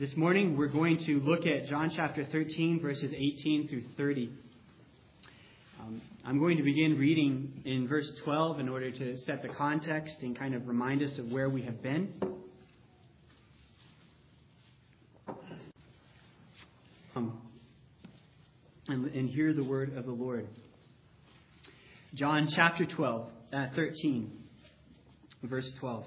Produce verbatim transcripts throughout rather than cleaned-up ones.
This morning we're going to look at John chapter thirteen, verses eighteen through thirty. Um, I'm going to begin reading in verse twelve in order to set the context and kind of remind us of where we have been. Um, and, and hear the word of the Lord. John chapter twelve, uh, thirteen, verse twelve.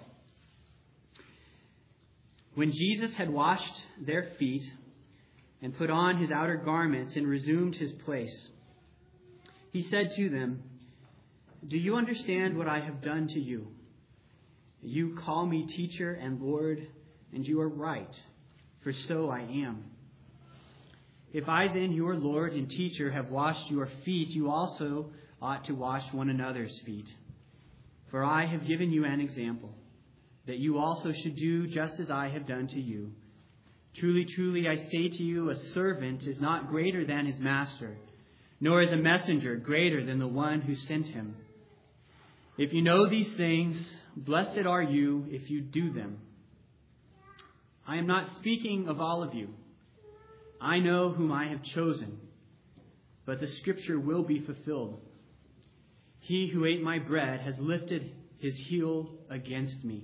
When Jesus had washed their feet and put on his outer garments and resumed his place, he said to them, "Do you understand what I have done to you? You call me teacher and Lord, and you are right, for so I am. If I then, your Lord and teacher, have washed your feet, you also ought to wash one another's feet. For I have given you an example, that you also should do just as I have done to you. Truly, truly, I say to you, a servant is not greater than his master, nor is a messenger greater than the one who sent him. If you know these things, blessed are you if you do them. I am not speaking of all of you. I know whom I have chosen, but the scripture will be fulfilled. He who ate my bread has lifted his heel against me.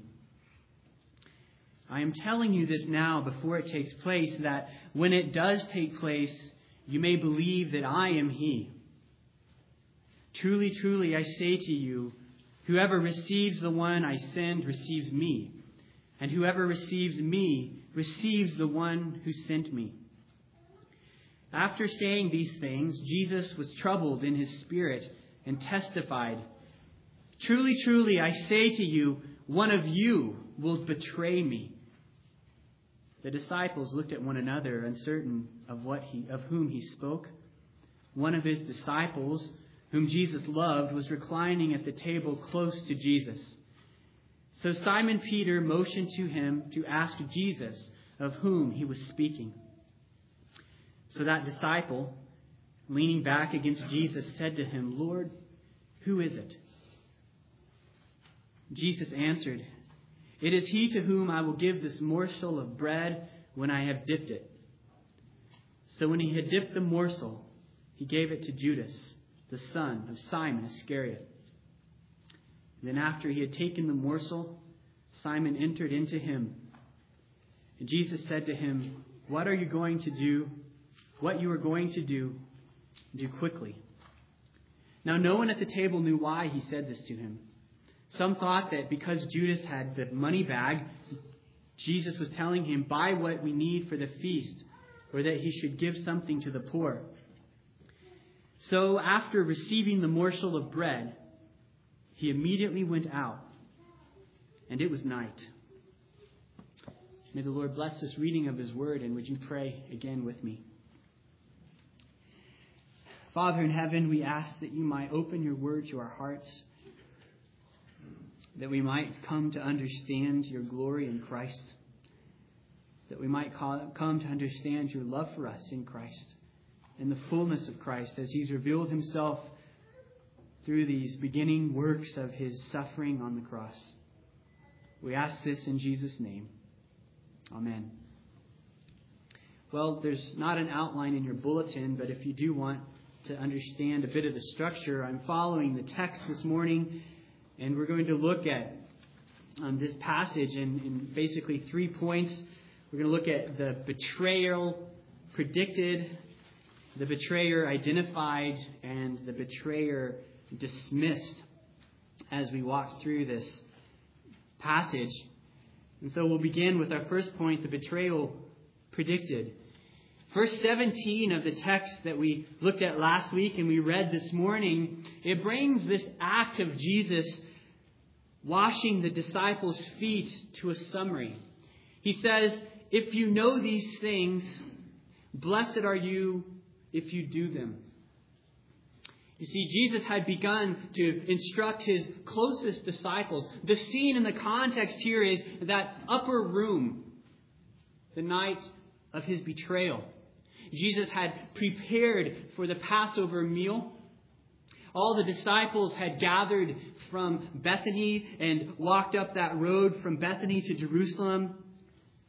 I am telling you this now before it takes place, that when it does take place, you may believe that I am he. Truly, truly, I say to you, whoever receives the one I send receives me, and whoever receives me receives the one who sent me." After saying these things, Jesus was troubled in his spirit and testified, "Truly, truly, I say to you, one of you will betray me." The disciples looked at one another, uncertain of what he, of whom he spoke. One of his disciples, whom Jesus loved, was reclining at the table close to Jesus. So Simon Peter motioned to him to ask Jesus of whom he was speaking. So that disciple, leaning back against Jesus, said to him, "Lord, who is it?" Jesus answered, "It is he to whom I will give this morsel of bread when I have dipped it." So when he had dipped the morsel, he gave it to Judas, the son of Simon Iscariot. Then after he had taken the morsel, Simon entered into him. And Jesus said to him, "What are you going to do? What you are going to do, do quickly." Now no one at the table knew why he said this to him. Some thought that because Judas had the money bag, Jesus was telling him, "Buy what we need for the feast," or that he should give something to the poor. So after receiving the morsel of bread, he immediately went out, and it was night. May the Lord bless this reading of his word, and would you pray again with me? Father in heaven, we ask that you might open your word to our hearts, that we might come to understand your glory in Christ, that we might come to understand your love for us in Christ, and the fullness of Christ as he's revealed himself through these beginning works of his suffering on the cross. We ask this in Jesus' name. Amen. Well, there's not an outline in your bulletin, but if you do want to understand a bit of the structure, I'm following the text this morning. And we're going to look at um, this passage in, in basically three points. We're going to look at the betrayal predicted, the betrayer identified, and the betrayer dismissed as we walk through this passage. And so we'll begin with our first point, the betrayal predicted. Verse seventeen of the text that we looked at last week and we read this morning, it brings this act of Jesus washing the disciples' feet to a summary. He says, "If you know these things, blessed are you if you do them." You see, Jesus had begun to instruct his closest disciples. The scene in the context here is that upper room, the night of his betrayal. Jesus had prepared for the Passover meal. All the disciples had gathered from Bethany and walked up that road from Bethany to Jerusalem.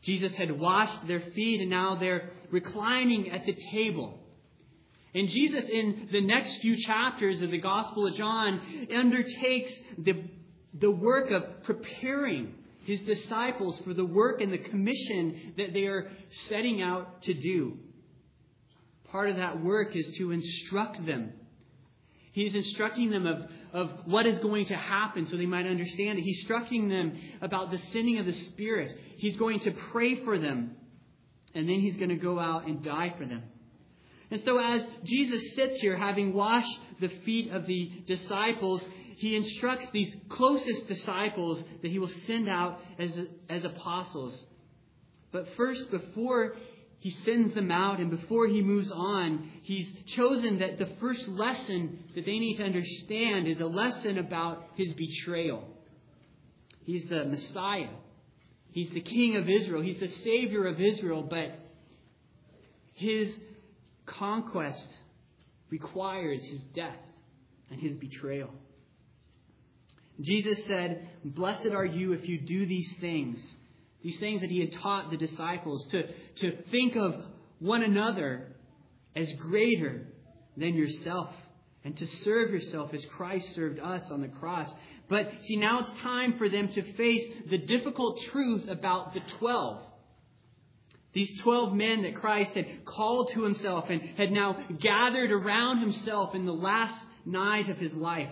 Jesus had washed their feet, and now they're reclining at the table. And Jesus, in the next few chapters of the Gospel of John, undertakes the, the work of preparing his disciples for the work and the commission that they are setting out to do. Part of that work is to instruct them. He's instructing them of, of what is going to happen so they might understand it. He's instructing them about the sending of the Spirit. He's going to pray for them. And then he's going to go out and die for them. And so as Jesus sits here, having washed the feet of the disciples, he instructs these closest disciples that he will send out as, as apostles. But first, before he sends them out and before he moves on, he's chosen that the first lesson that they need to understand is a lesson about his betrayal. He's the Messiah. He's the King of Israel. He's the Savior of Israel. But his conquest requires his death and his betrayal. Jesus said, "Blessed are you if you do these things." These things that he had taught the disciples, to, to think of one another as greater than yourself and to serve yourself as Christ served us on the cross. But see, now it's time for them to face the difficult truth about the twelve. These twelve men that Christ had called to himself and had now gathered around himself in the last night of his life.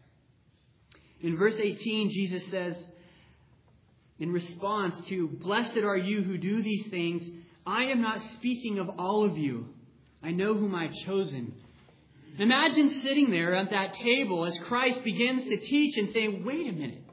In verse eighteen, Jesus says, in response to, "Blessed are you who do these things, I am not speaking of all of you. I know whom I've chosen." Imagine sitting there at that table as Christ begins to teach and saying, "Wait a minute.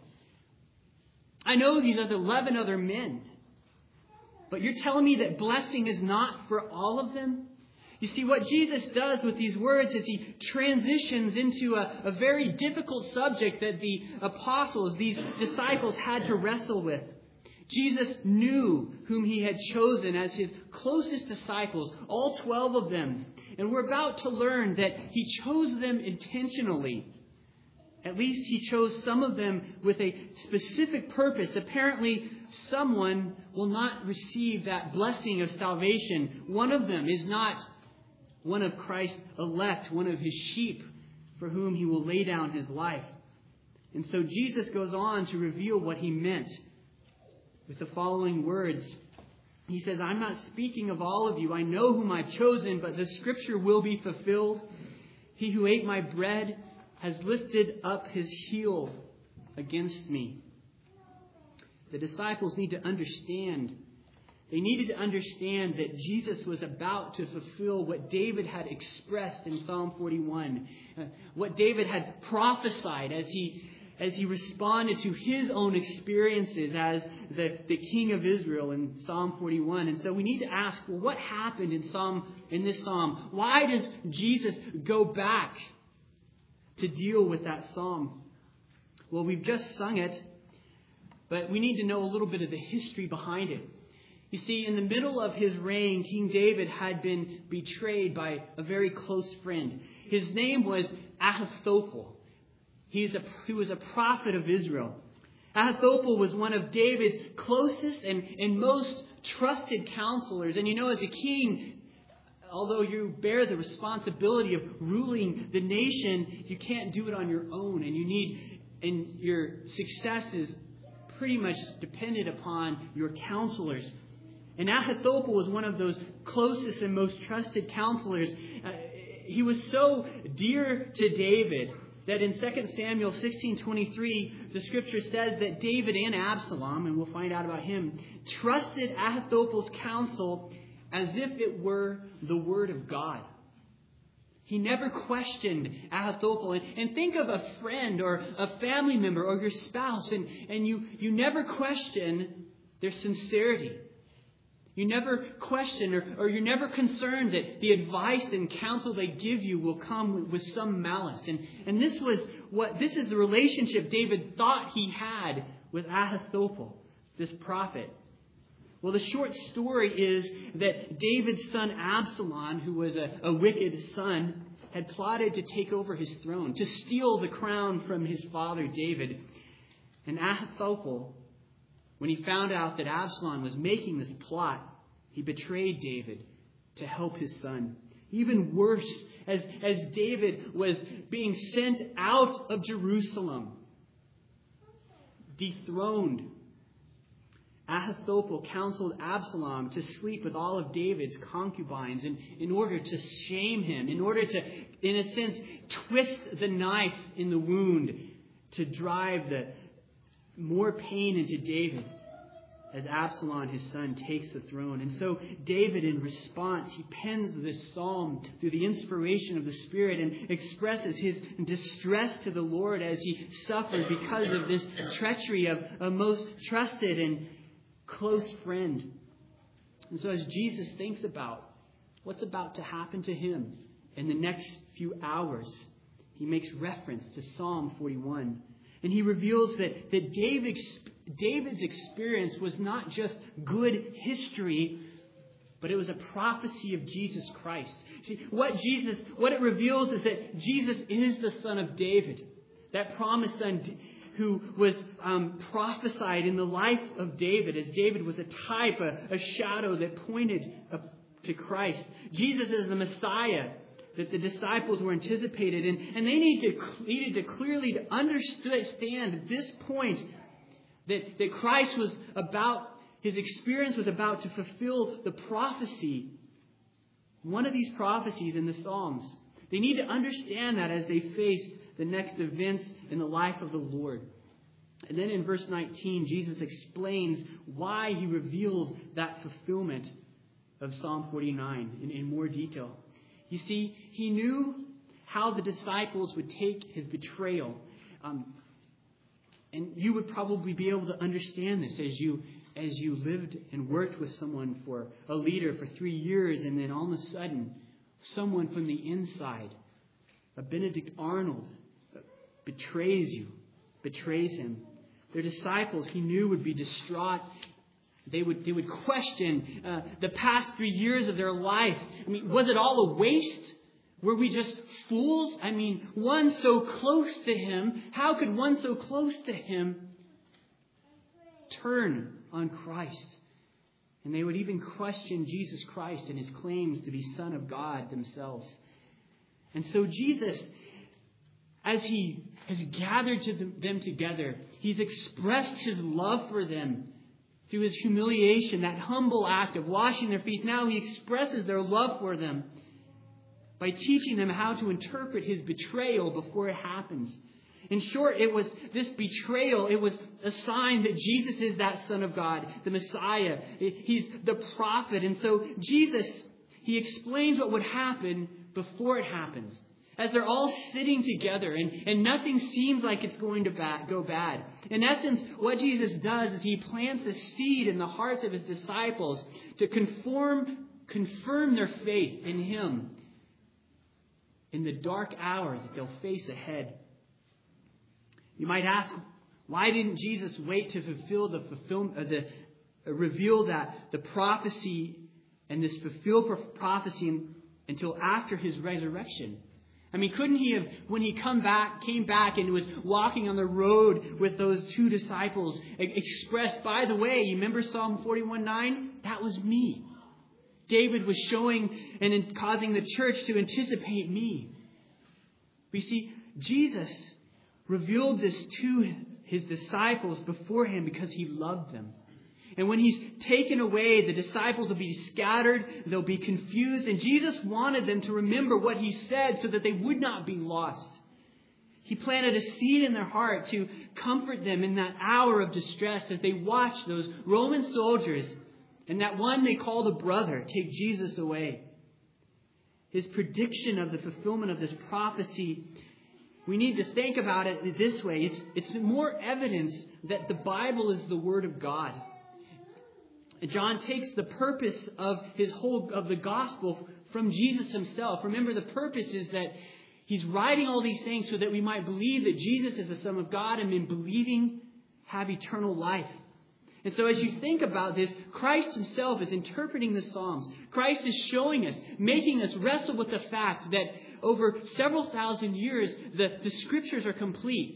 I know these are the eleven other men. But you're telling me that blessing is not for all of them?" You see, what Jesus does with these words is he transitions into a, a very difficult subject that the apostles, these disciples, had to wrestle with. Jesus knew whom he had chosen as his closest disciples, all twelve of them. And we're about to learn that he chose them intentionally. At least he chose some of them with a specific purpose. Apparently, someone will not receive that blessing of salvation. One of them is not one of Christ's elect, one of his sheep for whom he will lay down his life. And so Jesus goes on to reveal what he meant with the following words. He says, "I'm not speaking of all of you. I know whom I've chosen, but the scripture will be fulfilled. He who ate my bread has lifted up his heel against me." The disciples need to understand. They needed to understand that Jesus was about to fulfill what David had expressed in Psalm forty-one. Uh, what David had prophesied as he as he responded to his own experiences as the, the king of Israel in Psalm forty-one. And so we need to ask, well, what happened in Psalm in this psalm? Why does Jesus go back to deal with that psalm? Well, we've just sung it, but we need to know a little bit of the history behind it. You see, in the middle of his reign, King David had been betrayed by a very close friend. His name was Ahithophel. He was a, he was a prophet of Israel. Ahithophel was one of David's closest and, and most trusted counselors. And you know, as a king, although you bear the responsibility of ruling the nation, you can't do it on your own. And you need, and your success is pretty much dependent upon your counselors. And Ahithophel was one of those closest and most trusted counselors. Uh, he was so dear to David that in Second Samuel sixteen twenty-three, the scripture says that David and Absalom, and we'll find out about him, trusted Ahithophel's counsel as if it were the word of God. He never questioned Ahithophel. And, and think of a friend or a family member or your spouse, and, and you, you never question their sincerity. You never question or, or you're never concerned that the advice and counsel they give you will come with, with some malice. And, and this was what this is the relationship David thought he had with Ahithophel, this prophet. Well, the short story is that David's son Absalom, who was a, a wicked son, had plotted to take over his throne, to steal the crown from his father David. And Ahithophel When he found out that Absalom was making this plot, he betrayed David to help his son. Even worse, as, as David was being sent out of Jerusalem, dethroned, Ahithophel counseled Absalom to sleep with all of David's concubines in, in order to shame him, in order to, in a sense, twist the knife in the wound to drive the more pain into David as Absalom, his son, takes the throne. And so David, in response, he pens this psalm through the inspiration of the Spirit and expresses his distress to the Lord as he suffered because of this treachery of a most trusted and close friend. And so as Jesus thinks about what's about to happen to him in the next few hours, he makes reference to Psalm forty-one. And he reveals that, that David's, David's experience was not just good history, but it was a prophecy of Jesus Christ. See, what Jesus, what it reveals is that Jesus is the Son of David, that promised son who was um, prophesied in the life of David, as David was a type, a, a shadow that pointed up to Christ. Jesus is the Messiah that the disciples were anticipated, and, and they need to, needed to clearly to understand at this point that, that Christ was about, his experience was about to fulfill the prophecy, one of these prophecies in the Psalms. They need to understand that as they faced the next events in the life of the Lord. And then in verse nineteen, Jesus explains why he revealed that fulfillment of Psalm forty-nine in, in more detail. You see, he knew how the disciples would take his betrayal. Um, and you would probably be able to understand this as you as you lived and worked with someone for a leader for three years, and then all of a sudden, someone from the inside, a Benedict Arnold, betrays you, betrays him. Their disciples, he knew, would be distraught. They would they would question uh, the past three years of their life. I mean, was it all a waste? Were we just fools? I mean, one so close to him, how could one so close to him turn on Christ? And they would even question Jesus Christ and his claims to be Son of God themselves. And so Jesus, as he has gathered to them together, he's expressed his love for them through his humiliation, that humble act of washing their feet. Now he expresses their love for them by teaching them how to interpret his betrayal before it happens. In short, it was this betrayal, it was a sign that Jesus is that Son of God, the Messiah. He's the prophet. And so Jesus, he explains what would happen before it happens. As they're all sitting together and, and nothing seems like it's going to bad, go bad. In essence, what Jesus does is he plants a seed in the hearts of his disciples to conform, confirm their faith in him in the dark hour that they'll face ahead. You might ask, why didn't Jesus wait to fulfill the fulfill, uh, the uh, reveal that the prophecy and this fulfilled prophecy until after his resurrection? I mean, couldn't he have, when he come back, came back and was walking on the road with those two disciples, expressed, by the way, you remember Psalm forty-one nine? That was me. David was showing and causing the church to anticipate me. We see, Jesus revealed this to his disciples beforehand because he loved them. And when he's taken away, the disciples will be scattered, they'll be confused, and Jesus wanted them to remember what he said so that they would not be lost. He planted a seed in their heart to comfort them in that hour of distress as they watched those Roman soldiers and that one they called a brother take Jesus away. His prediction of the fulfillment of this prophecy, we need to think about it this way. It's, it's more evidence that the Bible is the Word of God. John takes the purpose of his whole of the gospel from Jesus himself. Remember, the purpose is that he's writing all these things so that we might believe that Jesus is the Son of God, and in believing have eternal life. And so as you think about this, Christ himself is interpreting the Psalms. Christ is showing us, making us wrestle with the fact that over several thousand years, the, the Scriptures are complete.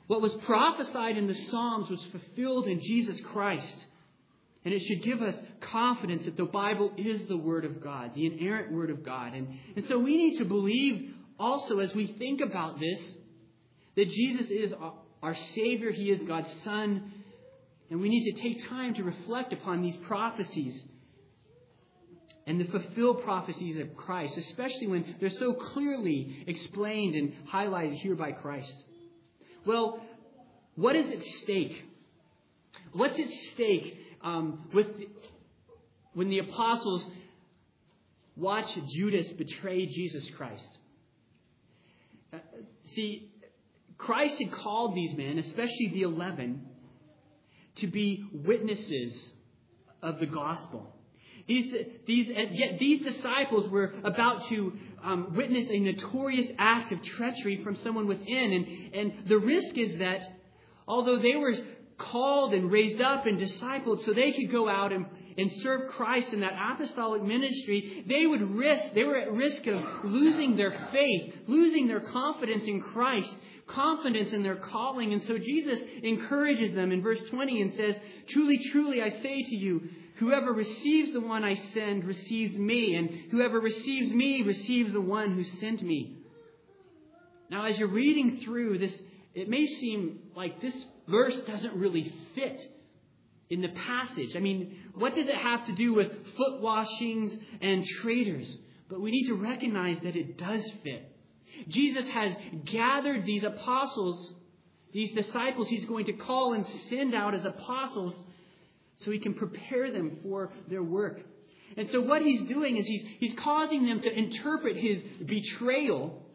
What was prophesied in the Psalms was fulfilled in Jesus Christ. And it should give us confidence that the Bible is the Word of God, the inerrant Word of God. And, and so we need to believe also, as we think about this, that Jesus is our, our Savior. He is God's Son. And we need to take time to reflect upon these prophecies and the fulfilled prophecies of Christ, especially when they're so clearly explained and highlighted here by Christ. Well, what is at stake? What's at stake um, with the, when the apostles watch Judas betray Jesus Christ? Uh, see, Christ had called these men, especially the eleven, to be witnesses of the gospel. These, these, yet these disciples were about to um, witness a notorious act of treachery from someone within. And, and the risk is that although they were called and raised up and discipled so they could go out and, and serve Christ in that apostolic ministry, they would risk, they were at risk of losing their faith, losing their confidence in Christ, confidence in their calling. And so Jesus encourages them in verse twenty and says, "Truly, truly, I say to you, whoever receives the one I send receives me, and whoever receives me receives the one who sent me." Now, as you're reading through this, it may seem like this verse doesn't really fit in the passage. I mean, what does it have to do with foot washings and traders? But we need to recognize that it does fit. Jesus has gathered these apostles, these disciples he's going to call and send out as apostles so he can prepare them for their work. And so what he's doing is he's, he's causing them to interpret his betrayal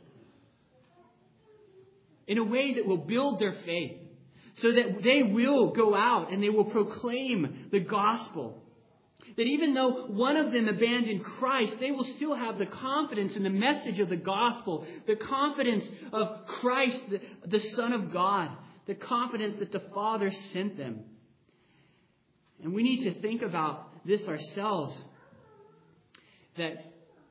in a way that will build their faith, so that they will go out and they will proclaim the gospel. That even though one of them abandoned Christ, they will still have the confidence in the message of the gospel, the confidence of Christ, the, the Son of God, the confidence that the Father sent them. And we need to think about this ourselves, that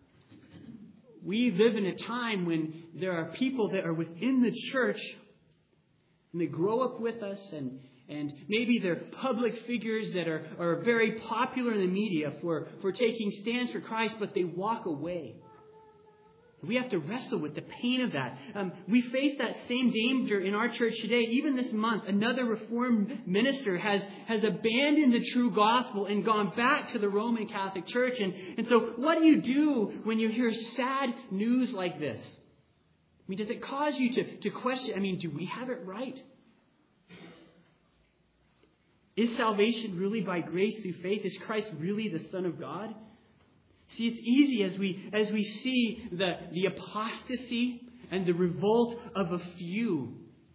we live in a time when there are people that are within the church and they grow up with us, and, and maybe they're public figures that are, are very popular in the media for, for taking stands for Christ, but they walk away. We have to wrestle with the pain of that. Um, we face that same danger in our church today. Even this month, another Reformed minister has, has abandoned the true gospel and gone back to the Roman Catholic Church. And, and so what do you do when you hear sad news like this? I mean, does it cause you to, to question, I mean, do we have it right? Is salvation really by grace through faith? Is Christ really the Son of God? See, it's easy as we as we see the, the apostasy and the revolt of a few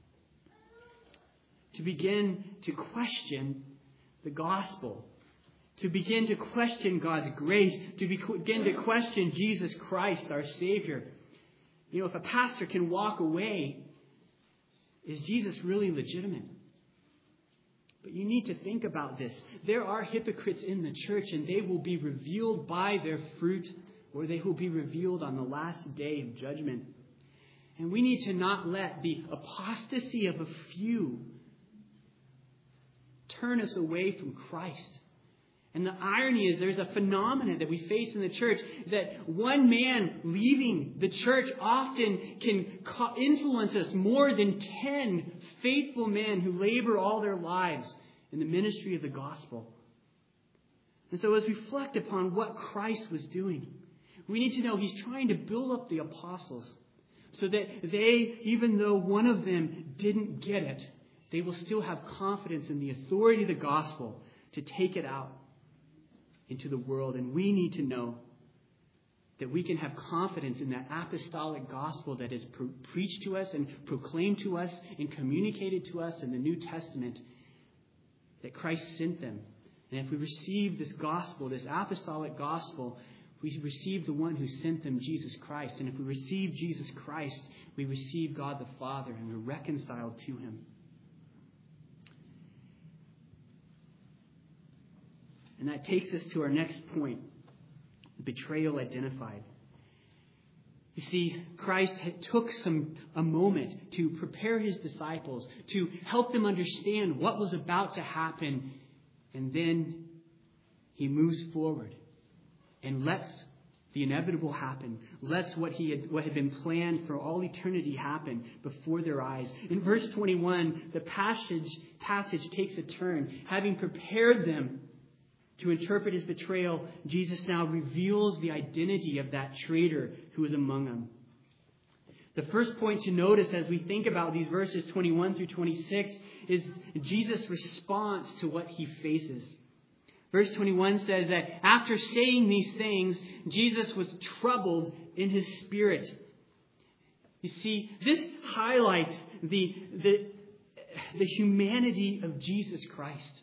to begin to question the gospel, to begin to question God's grace, to begin to question Jesus Christ, our Savior. You know, if a pastor can walk away, is Jesus really legitimate? But you need to think about this. There are hypocrites in the church, and they will be revealed by their fruit, or they will be revealed on the last day of judgment. And we need to not let the apostasy of a few turn us away from Christ. And the irony is there's a phenomenon that we face in the church that one man leaving the church often can influence us more than ten faithful men who labor all their lives in the ministry of the gospel. And so as we reflect upon what Christ was doing, we need to know he's trying to build up the apostles so that they, even though one of them didn't get it, they will still have confidence in the authority of the gospel to take it out into the world. And we need to know that we can have confidence in that apostolic gospel that is pre- preached to us and proclaimed to us and communicated to us in the New Testament, that Christ sent them. And if we receive this gospel, this apostolic gospel, we receive the one who sent them, Jesus Christ. And if we receive Jesus Christ, we receive God the Father, and we're reconciled to him. And that takes us to our next point, betrayal identified. You see, Christ had took some a moment to prepare his disciples, to help them understand what was about to happen, and then he moves forward and lets the inevitable happen. Lets what he had what had been planned for all eternity happen before their eyes. In verse twenty-one, the passage passage takes a turn. Having prepared them to interpret his betrayal, Jesus now reveals the identity of that traitor who is among them. The first point to notice as we think about these verses twenty-one through twenty-six is Jesus' response to what he faces. Verse twenty-one says that after saying these things, Jesus was troubled in his spirit. You see, this highlights the, the, the humanity of Jesus Christ.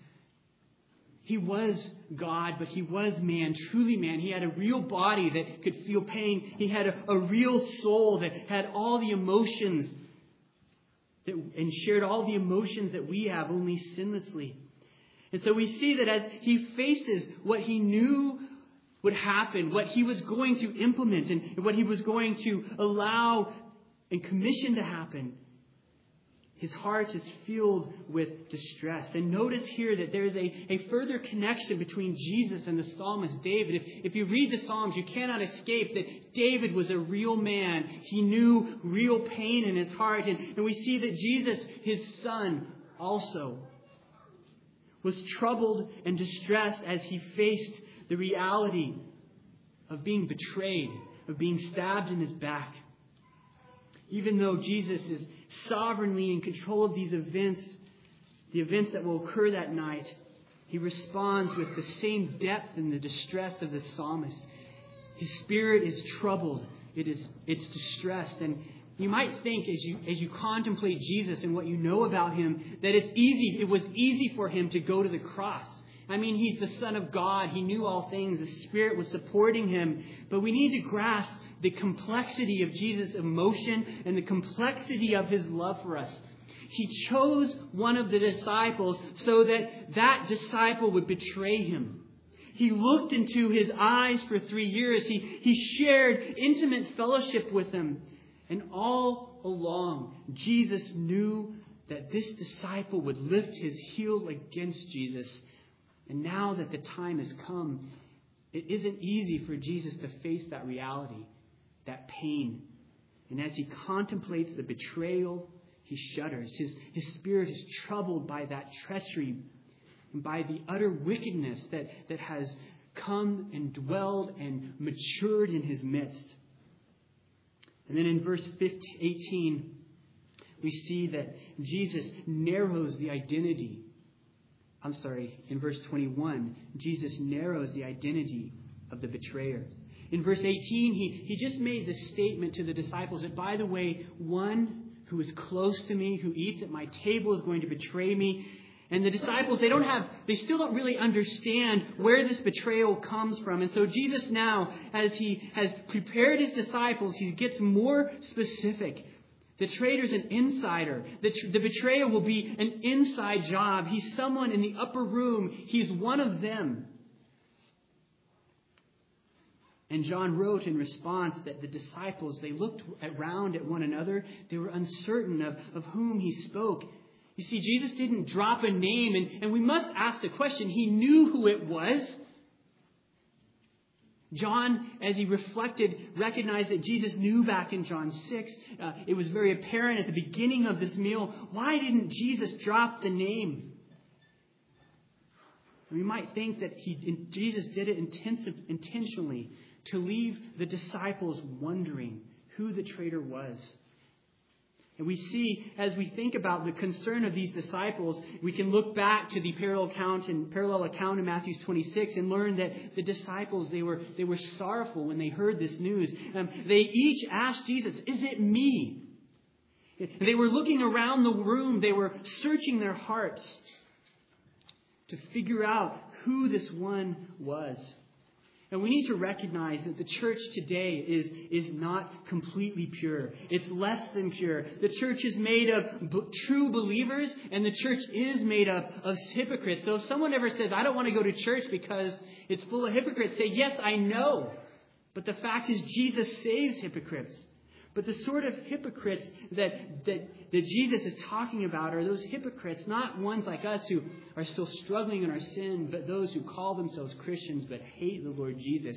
He was God, but he was man, truly man. He had a real body that could feel pain. He had a, a real soul that had all the emotions that, and shared all the emotions that we have, only sinlessly. And so we see that as he faces what he knew would happen, what he was going to implement, and what he was going to allow and commission to happen, his heart is filled with distress. And notice here that there is a, a further connection between Jesus and the psalmist David. If, if you read the Psalms, you cannot escape that David was a real man. He knew real pain in his heart. And, and we see that Jesus, his son, also was troubled and distressed as he faced the reality of being betrayed, of being stabbed in his back. Even though Jesus is sovereignly in control of these events, the events that will occur that night, he responds with the same depth and the distress of the psalmist. His spirit is troubled. It is it's distressed. And you might think as you as you contemplate Jesus and what you know about him, that it's easy, it was easy for him to go to the cross. I mean, he's the Son of God. He knew all things. The Spirit was supporting him. But we need to grasp the complexity of Jesus' emotion and the complexity of his love for us. He chose one of the disciples so that that disciple would betray him. He looked into his eyes for three years. He, he shared intimate fellowship with him. And all along, Jesus knew that this disciple would lift his heel against Jesus. And now that the time has come, it isn't easy for Jesus to face that reality, that pain. And as he contemplates the betrayal, he shudders. His, his spirit is troubled by that treachery and by the utter wickedness that, that has come and dwelled and matured in his midst. And then in verse eighteen, we see that Jesus narrows the identity. I'm sorry, in verse twenty-one, Jesus narrows the identity of the betrayer. In verse eighteen, he, he just made the statement to the disciples that, by the way, one who is close to me, who eats at my table, is going to betray me. And the disciples, they don't have, they still don't really understand where this betrayal comes from. And so Jesus now, as he has prepared his disciples, he gets more specific. The traitor's an insider. The, tr- the betrayal will be an inside job. He's someone in the upper room. He's one of them. And John wrote in response that the disciples, they looked around at one another. They were uncertain of, of whom he spoke. You see, Jesus didn't drop a name, and, and we must ask the question. He knew who it was. John, as he reflected, recognized that Jesus knew back in John six. Uh, it was very apparent at the beginning of this meal. Why didn't Jesus drop the name? We might think that he, Jesus did it intensive, intentionally to leave the disciples wondering who the traitor was. And we see, as we think about the concern of these disciples, we can look back to the parallel account in parallel account in Matthew twenty-six and learn that the disciples, they were they were sorrowful when they heard this news. Um, they each asked Jesus, "Is it me?" They were looking around the room. They were searching their hearts to figure out who this one was. And we need to recognize that the church today is, is not completely pure. It's less than pure. The church is made of b- true believers, and the church is made up of hypocrites. So if someone ever says, "I don't want to go to church because it's full of hypocrites," say, "Yes, I know. But the fact is, Jesus saves hypocrites. But the sort of hypocrites that, that, that Jesus is talking about are those hypocrites, not ones like us who are still struggling in our sin, but those who call themselves Christians but hate the Lord Jesus.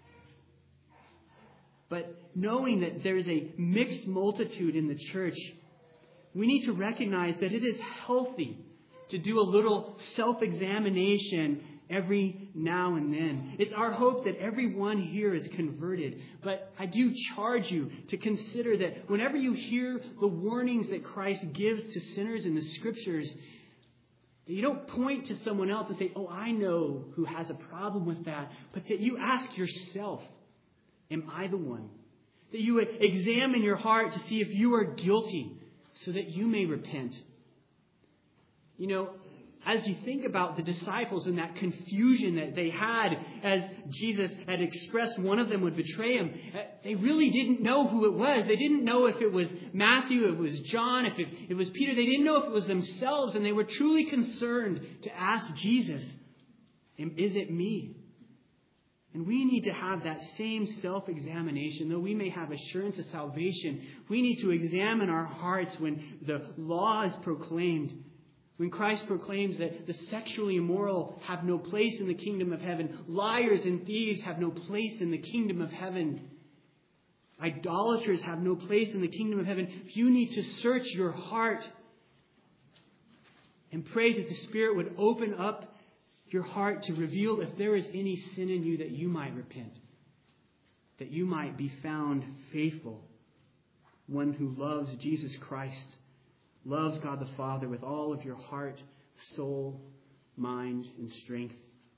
But knowing that there is a mixed multitude in the church, we need to recognize that it is healthy to do a little self-examination every now and then. It's our hope that everyone here is converted. But I do charge you to consider that whenever you hear the warnings that Christ gives to sinners in the Scriptures, that you don't point to someone else and say, oh, I know who has a problem with that. But that you ask yourself, am I the one? That you would examine your heart to see if you are guilty so that you may repent. You know, as you think about the disciples and that confusion that they had as Jesus had expressed one of them would betray him, they really didn't know who it was. They didn't know if it was Matthew, if it was John, if it, it was Peter. They didn't know if it was themselves, and they were truly concerned to ask Jesus, is it me? And we need to have that same self-examination. Though we may have assurance of salvation, we need to examine our hearts when the law is proclaimed. When Christ proclaims that the sexually immoral have no place in the kingdom of heaven, liars and thieves have no place in the kingdom of heaven, idolaters have no place in the kingdom of heaven, you need to search your heart and pray that the Spirit would open up your heart to reveal if there is any sin in you, that you might repent, that you might be found faithful, one who loves Jesus Christ, loves God the Father with all of your heart, soul, mind, and strength.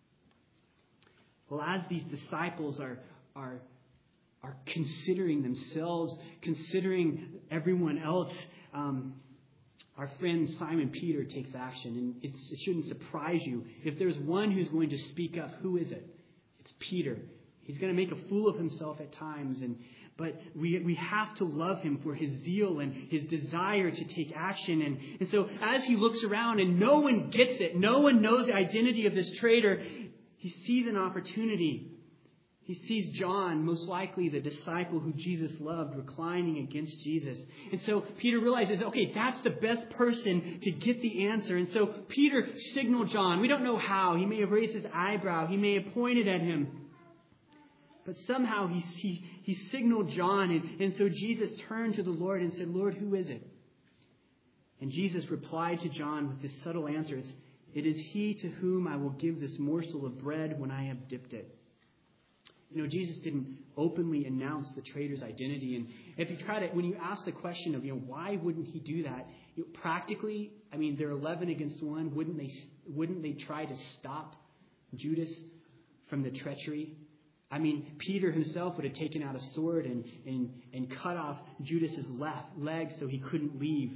Well, as these disciples are, are, are considering themselves, considering everyone else, um, our friend Simon Peter takes action. And it's, it shouldn't surprise you. If there's one who's going to speak up, who is it? It's Peter. He's going to make a fool of himself at times, and But we we have to love him for his zeal and his desire to take action. And, and so as he looks around and no one gets it, no one knows the identity of this traitor, he sees an opportunity. He sees John, most likely the disciple who Jesus loved, reclining against Jesus. And so Peter realizes, okay, that's the best person to get the answer. And so Peter signaled John. We don't know how. He may have raised his eyebrow. He may have pointed at him. But somehow he, he, he signaled John, and, and so Jesus turned to the Lord and said, Lord, who is it? And Jesus replied to John with this subtle answer. It's, it is he to whom I will give this morsel of bread when I have dipped it. You know, Jesus didn't openly announce the traitor's identity. And if you try to, when you ask the question of, you know, why wouldn't he do that? You know, practically, I mean, they're eleven against one. Wouldn't they, wouldn't they try to stop Judas from the treachery? I mean, Peter himself would have taken out a sword and, and, and cut off Judas's left leg so he couldn't leave.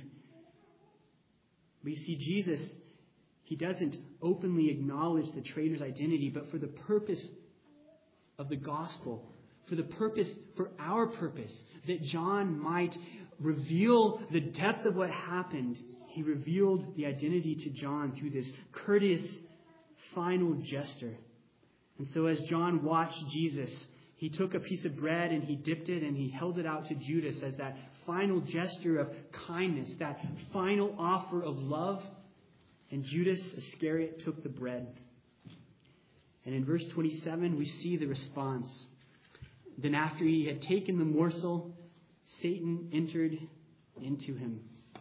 But you see, Jesus, he doesn't openly acknowledge the traitor's identity, but for the purpose of the gospel, for the purpose, for our purpose, that John might reveal the depth of what happened, he revealed the identity to John through this courteous final gesture. And so as John watched Jesus, he took a piece of bread and he dipped it and he held it out to Judas as that final gesture of kindness, that final offer of love. And Judas Iscariot took the bread. And in verse twenty-seven, we see the response. Then after he had taken the morsel, Satan entered into him.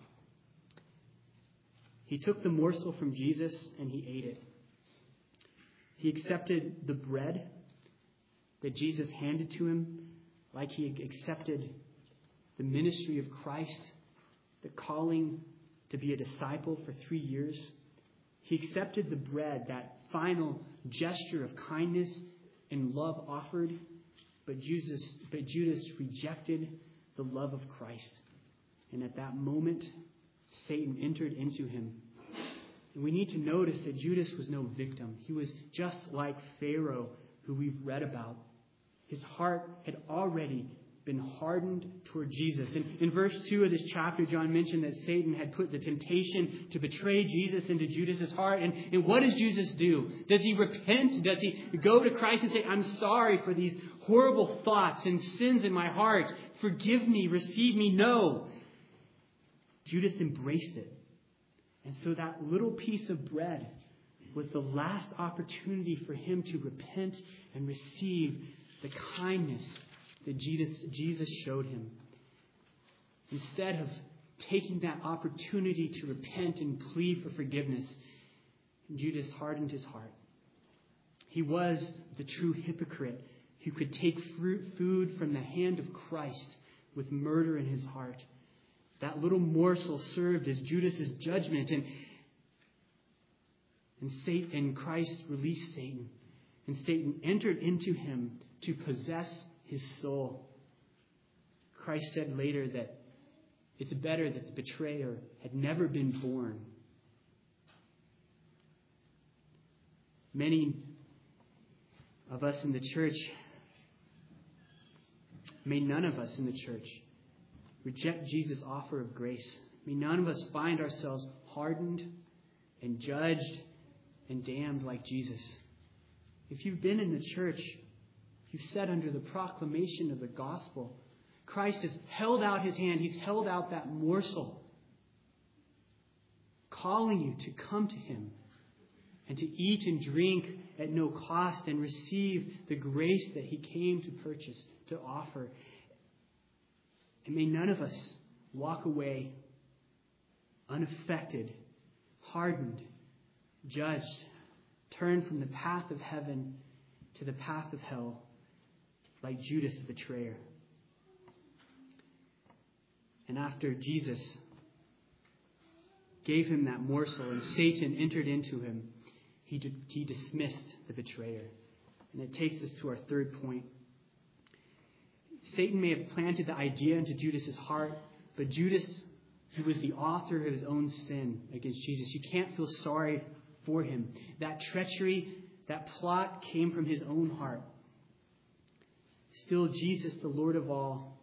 He took the morsel from Jesus and he ate it. He accepted the bread that Jesus handed to him, like he accepted the ministry of Christ, the calling to be a disciple for three years. He accepted the bread, that final gesture of kindness and love offered, but Jesus, but Judas rejected the love of Christ. And at that moment, Satan entered into him. And we need to notice that Judas was no victim. He was just like Pharaoh, who we've read about. His heart had already been hardened toward Jesus. In, in verse two of this chapter, John mentioned that Satan had put the temptation to betray Jesus into Judas's heart. And, and what does Jesus do? Does he repent? Does he go to Christ and say, I'm sorry for these horrible thoughts and sins in my heart. Forgive me, receive me? No. Judas embraced it. And so that little piece of bread was the last opportunity for him to repent and receive the kindness that Jesus, Jesus showed him. Instead of taking that opportunity to repent and plead for forgiveness, Judas hardened his heart. He was the true hypocrite who could take fruit, food from the hand of Christ with murder in his heart. That little morsel served as Judas's judgment, and and Satan and Christ released Satan, and Satan entered into him to possess his soul. Christ said later that it's better that the betrayer had never been born. Many of us in the church, may none of us in the church reject Jesus' offer of grace. May none of us find ourselves hardened and judged and damned like Jesus. If you've been in the church, you've sat under the proclamation of the gospel. Christ has held out his hand. He's held out that morsel, calling you to come to him and to eat and drink at no cost and receive the grace that he came to purchase, to offer. And may none of us walk away unaffected, hardened, judged, turned from the path of heaven to the path of hell like Judas the betrayer. And after Jesus gave him that morsel and Satan entered into him, he, d- he dismissed the betrayer. And it takes us to our third point. Satan may have planted the idea into Judas's heart, but Judas, he was the author of his own sin against Jesus. You can't feel sorry for him. That treachery, that plot came from his own heart. Still, Jesus, the Lord of all,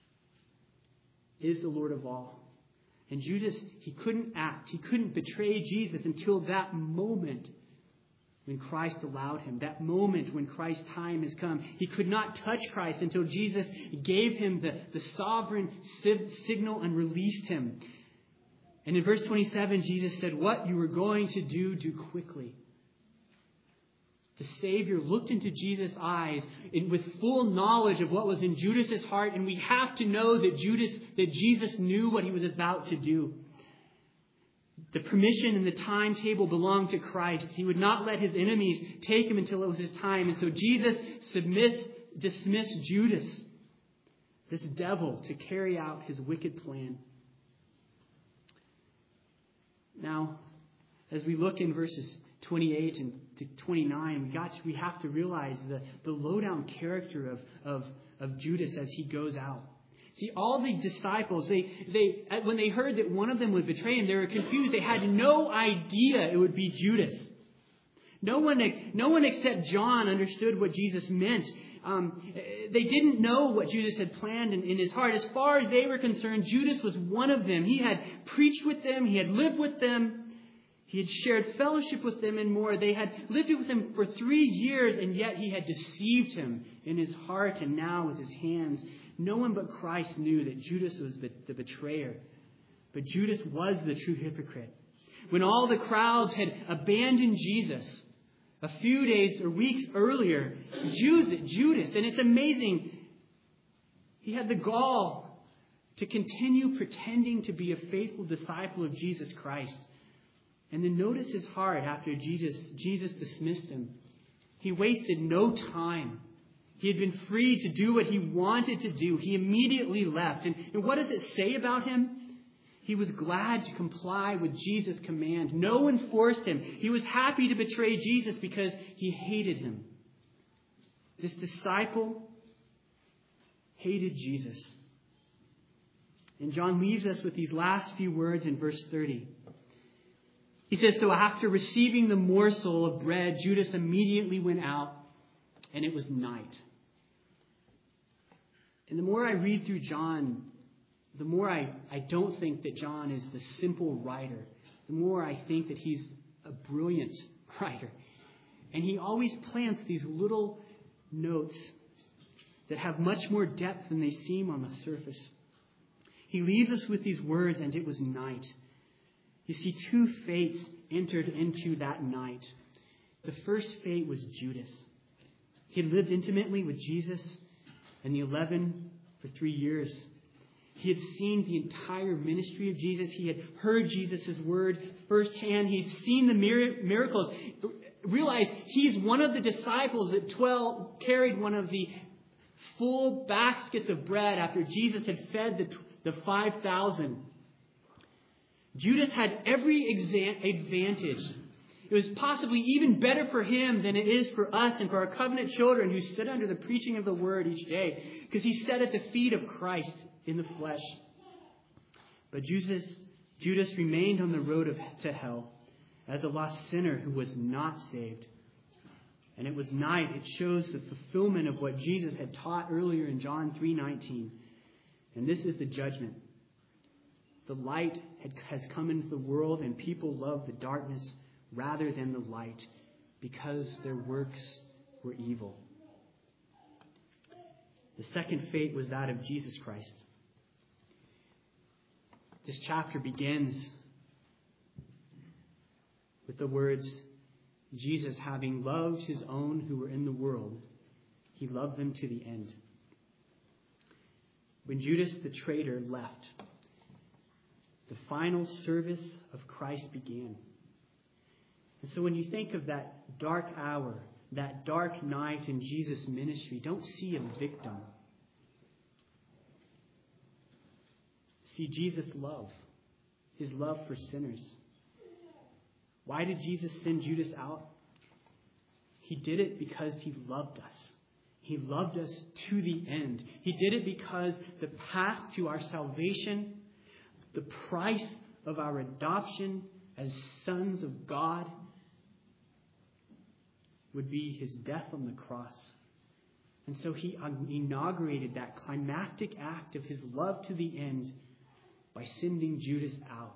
is the Lord of all. And Judas, he couldn't act. He couldn't betray Jesus until that moment when Christ allowed him. That moment when Christ's time has come. He could not touch Christ until Jesus gave him the, the sovereign signal and released him. And in verse twenty-seven, Jesus said, what you were going to do, do quickly. The Savior looked into Jesus' eyes in, with full knowledge of what was in Judas' heart. And we have to know that Judas, that Jesus knew what he was about to do. The permission and the timetable belonged to Christ. He would not let his enemies take him until it was his time. And so Jesus submits, dismissed Judas, this devil, to carry out his wicked plan. Now, as we look in verses twenty-eight and to twenty-nine, we got to, we have to realize the, the lowdown character of, of, of Judas as he goes out. See, all the disciples, they, they, when they heard that one of them would betray him, they were confused. They had no idea it would be Judas. No one, no one except John understood what Jesus meant. Um, they didn't know what Judas had planned in, in his heart. As far as they were concerned, Judas was one of them. He had preached with them. He had lived with them. He had shared fellowship with them and more. They had lived with him for three years, and yet he had deceived him in his heart and now with his hands. No one but Christ knew that Judas was the, the betrayer. But Judas was the true hypocrite. When all the crowds had abandoned Jesus a few days or weeks earlier, Judas, and it's amazing, he had the gall to continue pretending to be a faithful disciple of Jesus Christ. And then notice his heart after Jesus, Jesus dismissed him. He wasted no time. He had been free to do what he wanted to do. He immediately left. And, and what does it say about him? He was glad to comply with Jesus' command. No one forced him. He was happy to betray Jesus because he hated him. This disciple hated Jesus. And John leaves us with these last few words in verse thirty. He says, so after receiving the morsel of bread, Judas immediately went out, and it was night. And the more I read through John, the more I, I don't think that John is the simple writer. The more I think that he's a brilliant writer. And he always plants these little notes that have much more depth than they seem on the surface. He leaves us with these words, and it was night. You see, two fates entered into that night. The first fate was Judas. He had lived intimately with Jesus and the eleven for three years. He had seen the entire ministry of Jesus. He had heard Jesus' word firsthand. He had seen the miracles. Realize he's one of the disciples that twelve carried one of the full baskets of bread after Jesus had fed the, the five thousand. Judas had every exa- advantage. It was possibly even better for him than it is for us and for our covenant children who sit under the preaching of the word each day, because he sat at the feet of Christ in the flesh. But Judas, Judas remained on the road of, to hell as a lost sinner who was not saved. And it was night. It shows the fulfillment of what Jesus had taught earlier in John three nineteen. And this is the judgment. The light had, has come into the world, and people love the darkness rather than the light because their works were evil. The second fate was that of Jesus Christ. This chapter begins with the words, Jesus, having loved his own who were in the world, he loved them to the end. When Judas the traitor left, the final service of Christ began. And so when you think of that dark hour, that dark night in Jesus' ministry, don't see a victim. See Jesus' love, his love for sinners. Why did Jesus send Judas out? He did it because he loved us. He loved us to the end. He did it because the path to our salvation, the price of our adoption as sons of God, would be his death on the cross. And so he inaugurated that climactic act of his love to the end by sending Judas out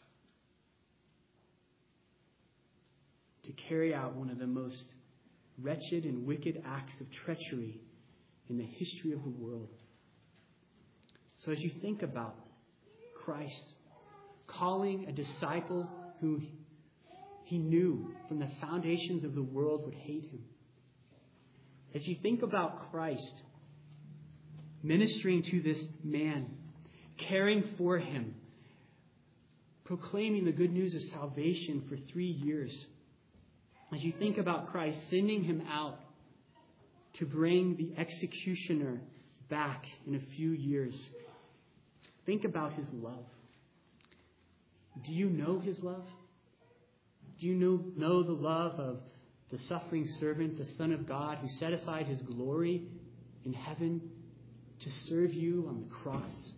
to carry out one of the most wretched and wicked acts of treachery in the history of the world. So as you think about Christ calling a disciple who he knew from the foundations of the world would hate him, as you think about Christ ministering to this man, caring for him, proclaiming the good news of salvation for three years, as you think about Christ sending him out to bring the executioner back in a few years, think about his love. Do you know his love? Do you know, know the love of the suffering servant, the Son of God, who set aside his glory in heaven to serve you on the cross?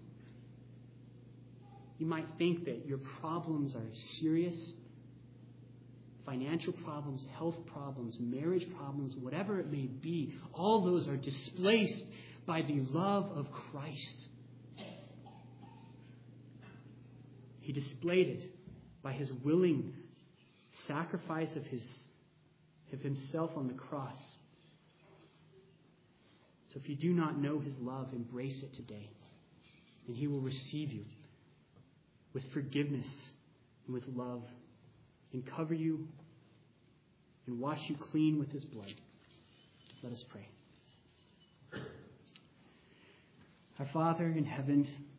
You might think that your problems are serious. Financial problems, health problems, marriage problems, whatever it may be, all those are displaced by the love of Christ. He displayed it by his willing sacrifice of his of himself on the cross. So if you do not know his love, embrace it today, and he will receive you with forgiveness and with love, and cover you and wash you clean with his blood. Let us pray. Our Father in heaven,